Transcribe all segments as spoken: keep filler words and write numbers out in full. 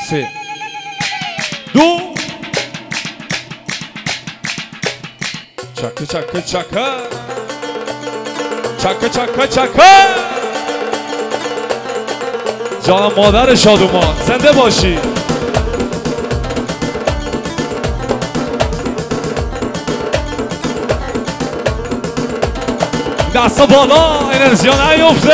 سه دو چکه چکه چکه چکه چکه چکه. جان مادر شادومان زنده باشی. دستا بالا انرژی ها نیفته.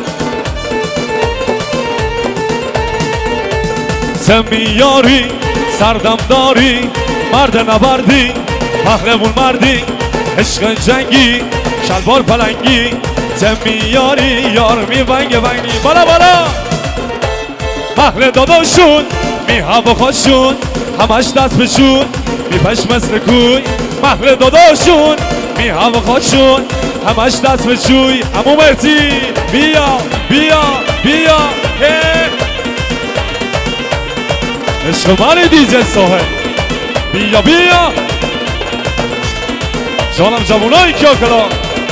سمیاری سردم داری مرد نبردی پهلوون مردی عشق جنگی شلوار پلنگی سمیاری یار می ونگ ونگی بالا بالا. محل داداشون می هوا خوشون همش دست بشون می پش مثل کوی. محل داداشون می هوا خوشون همش دست بشوی. امو مرتی بیا بیا بیا عشق منی دیجه صاحب بیا بیا. جانم جوانای کیا کلا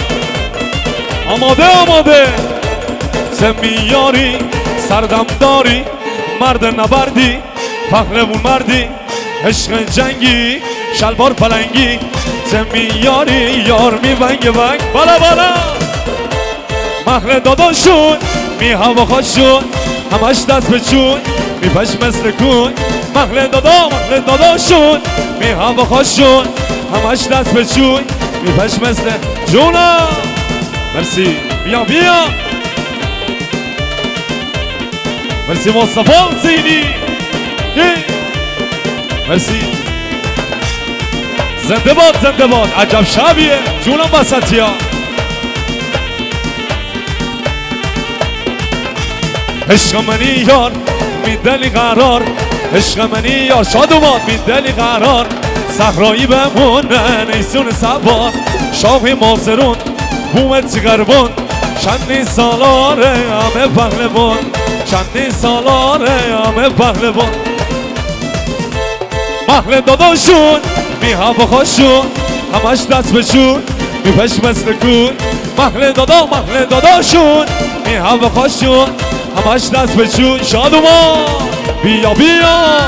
آماده آماده. سمیاری سردم داری مرد نبردی پهلوون مردی عشق جنگی شلوار پلنگی سمیاری یار می ونگ ونگ بالا بالا. محل داداشون می هوا خوشون همش دست بچون می پش مثل کوی. محل دادا محل داداشون می هوا خوشون همش دست بچون می پش مثل جونا. مرسی بیا بیا. مرسی مصطفی حسینی مرسی. زنده باد زنده باد. عجب شبیه جونم وسطی ها. عشق منی یار میدلی قرار عشق منی یار شادومان میدلی قرار. صحرایی بمونه نیسون سوار شاه مازرون بومت چگربون چندی سالاره همه پهلوان چندی سالاره همه پهلوان. محل داداشون می هوا خوشون همش دست بشون می پش مثل کوی. محل دادا محل داداشون می هوا خوشون همش دست بشون. شادومان بیا بیا.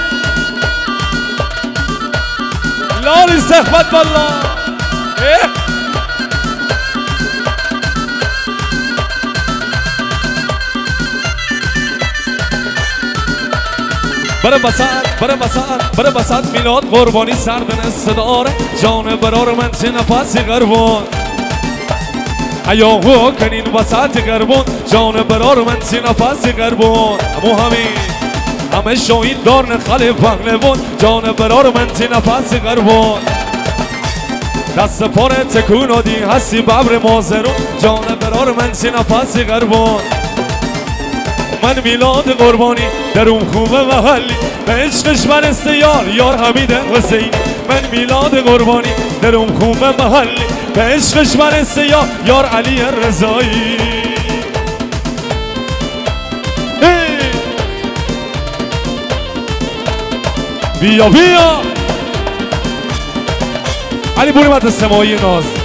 لاری صحبت بالله. بره بسات بره بسات بره بسات میلاد قربانی سردن صداره جان برار من چه نفسی قربان. ایاهو کنین بسات قربان جان برار من چه نفسی قربان. امو همین همه شاهید دار نخل پهلوان جان برار من چه نفسی قربان. دست پاره تکون آدی هستی ببر مازرون جان برار من چه نفسی قربان. من میلاد قربانی در اون خوبه محلی به عشقش من استیار یار حمید حسینی. من میلاد قربانی در اون خوبه محلی به عشقش من استیار یار علی رضایی. بیا بیا علی بوری مد سمایی ناز.